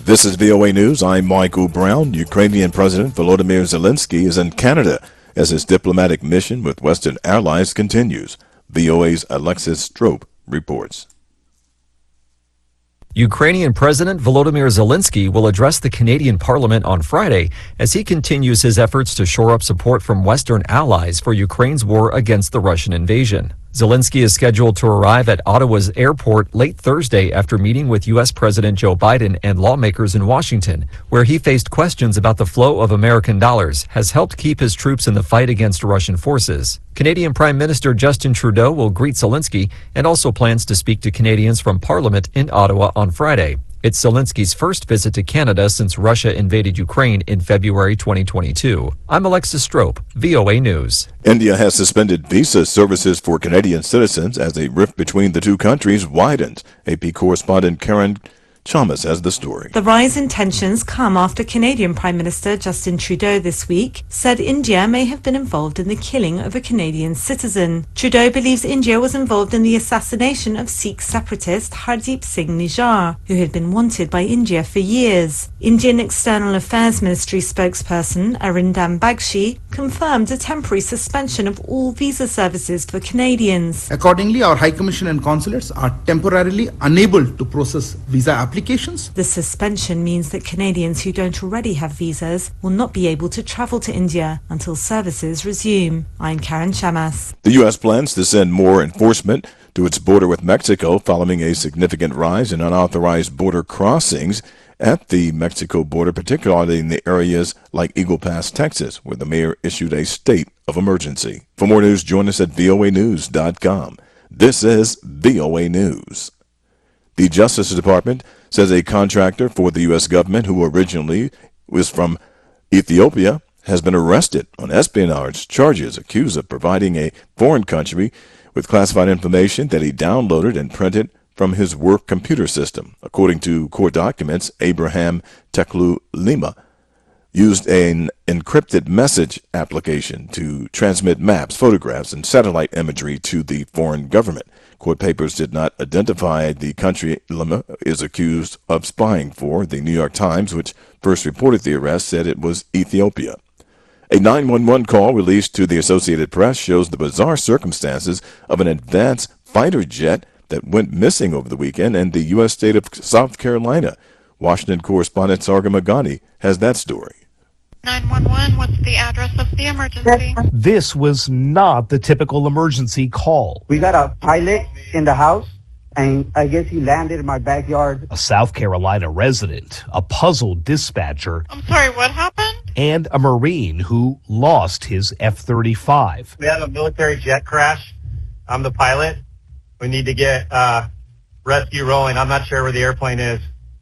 This is VOA News. I'm Michael Brown. Ukrainian President Volodymyr Zelensky is in Canada as his diplomatic mission with Western allies continues. VOA's Alexis Strope reports. Ukrainian President Volodymyr Zelensky will address the Canadian Parliament on Friday as he continues his efforts to shore up support from Western allies for Ukraine's war against the Russian invasion. Zelensky is scheduled to arrive at Ottawa's airport late Thursday after meeting with U.S. President Joe Biden and lawmakers in Washington, where he faced questions about the flow of American dollars has helped keep his troops in the fight against Russian forces. Canadian Prime Minister Justin Trudeau will greet Zelensky and also plans to speak to Canadians from Parliament in Ottawa on Friday. It's Zelensky's first visit to Canada since Russia invaded Ukraine in February 2022. I'm Alexis Strope, VOA News. India has suspended visa services for Canadian citizens as a rift between the two countries widens. AP correspondent Karen Chalmers has the story. The rise in tensions come after Canadian Prime Minister Justin Trudeau this week said India may have been involved in the killing of a Canadian citizen. Trudeau believes India was involved in the assassination of Sikh separatist Hardeep Singh Nijjar, who had been wanted by India for years. Indian External Affairs Ministry spokesperson Arindam Bagchi confirmed a temporary suspension of all visa services for Canadians. Accordingly, our High Commission and consulates are temporarily unable to process visa applications. The suspension means that Canadians who don't already have visas will not be able to travel to India until services resume. I'm Karen Chamas. The U.S. plans to send more enforcement to its border with Mexico following a significant rise in unauthorized border crossings at the Mexico border, particularly in the areas like Eagle Pass, Texas, where the mayor issued a state of emergency. For more news, join us at voanews.com. This is VOA News. The Justice Department says a contractor for the U.S. government who originally was from Ethiopia has been arrested on espionage charges, accused of providing a foreign country with classified information that he downloaded and printed from his work computer system. According to court documents, Abraham Teklu Lima used an encrypted message application to transmit maps, photographs, and satellite imagery to the foreign government. Court papers did not identify the country Lima is accused of spying for. The New York Times, which first reported the arrest, said it was Ethiopia. A 911 call released to the Associated Press shows the bizarre circumstances of an advanced fighter jet that went missing over the weekend in the U.S. state of South Carolina. Washington correspondent Sarga Magani has that story. 911, what's the address of the emergency? This was not the typical emergency call. We got a pilot in the house, and I guess he landed in my backyard. A South Carolina resident, a puzzled dispatcher. I'm sorry, what happened? And a Marine who lost his F-35. We had a military jet crash. I'm the pilot. We need to get rescue rolling. I'm not sure where the airplane is.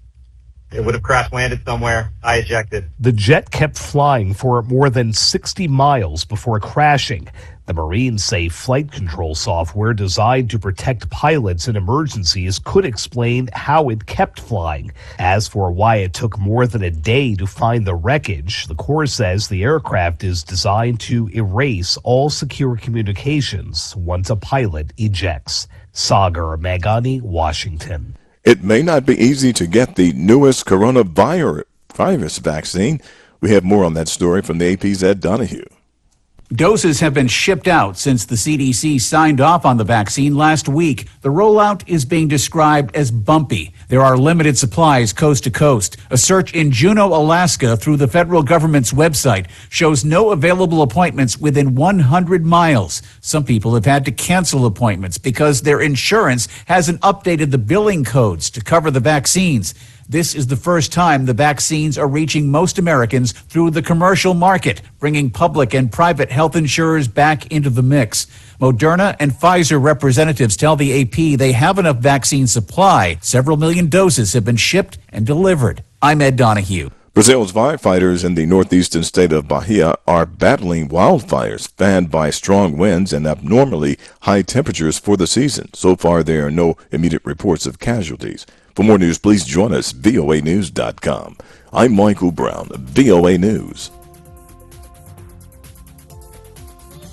It would have crash landed somewhere. I ejected. The jet kept flying for more than 60 miles before crashing. The Marines say flight control software designed to protect pilots in emergencies could explain how it kept flying. As for why it took more than a day to find the wreckage, the Corps says the aircraft is designed to erase all secure communications once a pilot ejects. Sagar Magani, Washington. It may not be easy to get the newest coronavirus vaccine. We have more on that story from the AP's Ed Donahue. Doses have been shipped out since the CDC signed off on the vaccine last week. The rollout is being described as bumpy. There are limited supplies coast to coast. A search in Juneau, Alaska through the federal government's website shows no available appointments within 100 miles. Some people have had to cancel appointments because their insurance hasn't updated the billing codes to cover the vaccines. This is the first time the vaccines are reaching most Americans through the commercial market, bringing public and private health insurers back into the mix. Moderna and Pfizer representatives tell the AP they have enough vaccine supply. Several million doses have been shipped and delivered. I'm Ed Donahue. Brazil's firefighters in the northeastern state of Bahia are battling wildfires fanned by strong winds and abnormally high temperatures for the season. So far, there are no immediate reports of casualties. For more news, please join us, voanews.com. I'm Michael Brown, VOA News.